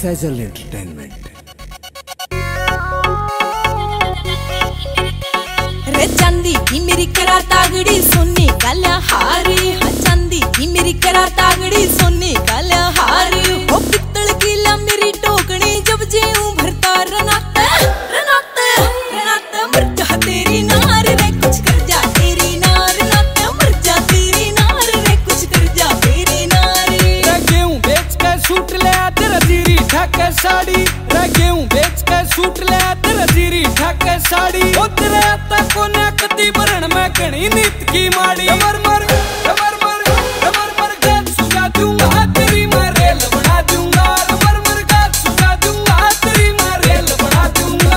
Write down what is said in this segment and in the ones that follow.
Saizal entertainment. रे चांदी की मेरी करा तागड़ी सोने काला हारी, हाँ चांदी की मेरी करा तागड़ी सोने काला हारी। ओ पित्तल की ला मेरी टोकनी जब जेऊं भरता रनात रनात रनात मर जा तेरी नार रे कुछ कर जा तेरी नार रनात मर जा तेरी नार रे कुछ कर जा तेरी नार। रे गेहूं बेच के सूट ले तेरा जीरी ठाके साड़ी, रे गेहूं बेच के सूट ले तेरा जीरी ठाके साड़ी। ओ तेरे तक को ने कती भरण में कणी नीत की माड़ी। मर मर मर मर मर मर गात सुझा दूंगा तेरी मैं रेल बना दूंगा। मर मर गात सुझा दूंगा तेरी मैं रेल बना दूंगा।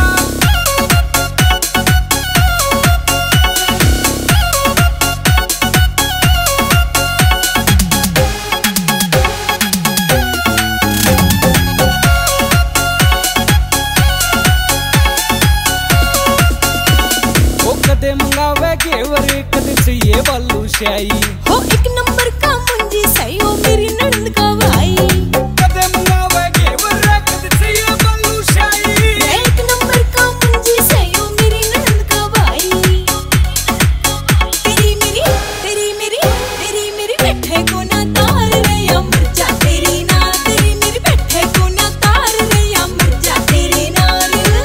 कदे मंगावे घेवर कदे चाहिए बालू शाही। हो एक नंबर का मुंजी सही हो मेरी नंद का भाई। कदे मंगावे घेवर कदे चाहिए बालू शाही। एक नंबर का मुंजी सही हो मेरी नंद का भाई। तेरी मेरी बैठे को ना तार रे या मर जा तेरी नार। तेरी मेरी बैठे को ना तार रे या मर जा तेरी नार।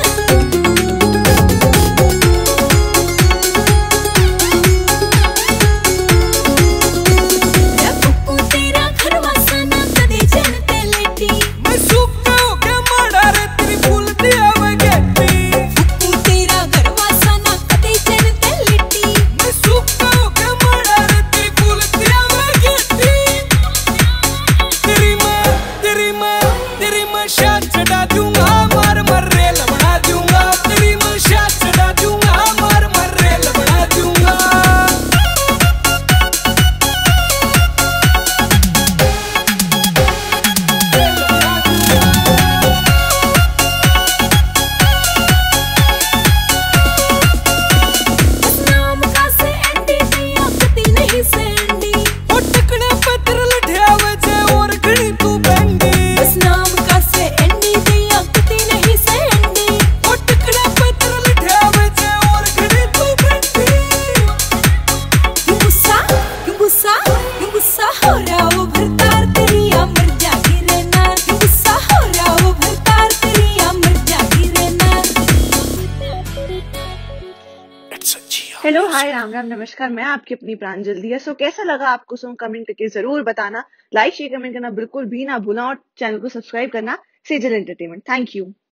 हेलो हाय राम राम नमस्कार, मैं आपकी अपनी प्रांजलि है। सो कैसा लगा आपको सॉन्ग कमेंट करके जरूर बताना। लाइक शेयर कमेंट करना बिल्कुल भी ना भूलना और चैनल को सब्सक्राइब करना। सेजल एंटरटेनमेंट। Thank you.